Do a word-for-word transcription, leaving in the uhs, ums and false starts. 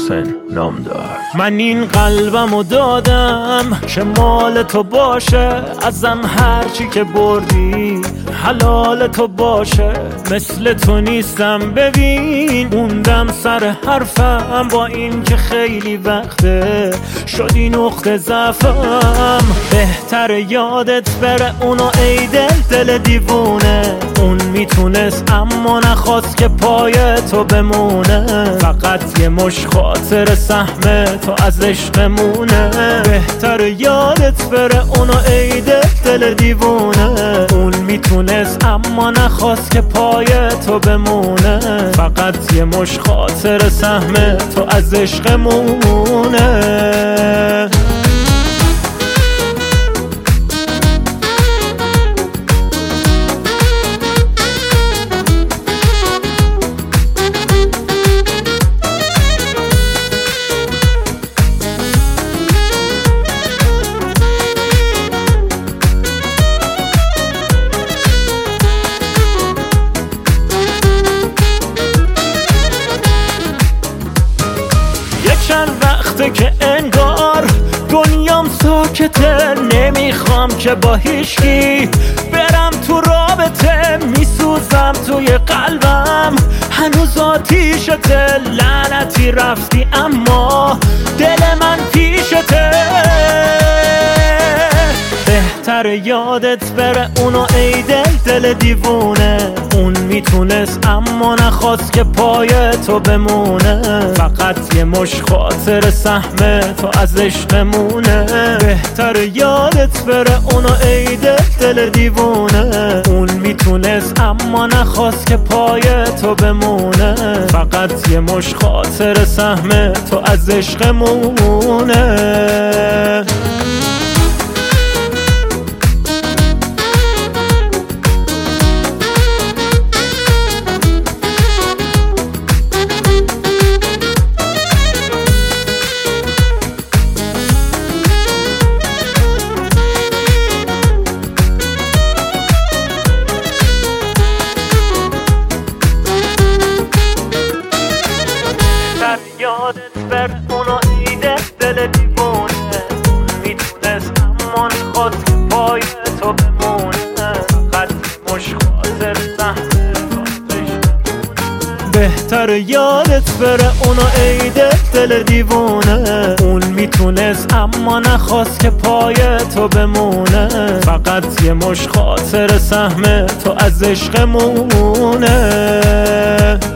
محسن نامدار. من این قلبمو دادم که مال تو باشه، ازم هرچی که بردی حلال تو باشه. مثل تو نیستم ببین، موندم سر حرفم با این که خیلی وقته شدی نقطه ضعفم. بهتر یادت بره اونو ای دل دل دیوونه، اون میتونست اما نخواست که پای تو بمونه. فقط یه مش خاطر سهم تو از عشقمونه. بهتر یادت بره اونو ای دل دل دیوونه، اون میتونست اما نخواست که پای تو بمونه. فقط یه مش خاطر سهم تو از عشقمونه. چند وقته که انگار دنیام ساکته، نمیخوام که با هیچکی برم تو رابطه. میسوزم توی قلبم هنوز آتیشته، لعنتی رفتی اما دل من پیشته. بهتر یادت بره اونو ای دل دل دیوونه، اون میتونست اما نخواست که پای تو بمونه. فقط یه مش خاطر سهم تو از عشقمونه. بهتر یادت بره اونو ای دل دل دیوونه، اون میتونست اما نخواست که پای تو بمونه. فقط یه مش خاطر سهم تو از عشقمونه. یادت بر اونو ایده دل دیوونه، میتونست اما نخواست که پای تو بمونه. فقط مش خاطر سهم بهتر یادت بره اونو ایده دل دیوونه، اون میتونست اما نخواست که پای تو بمونه. فقط یه مش خاطر سهم تو از عشقمونه.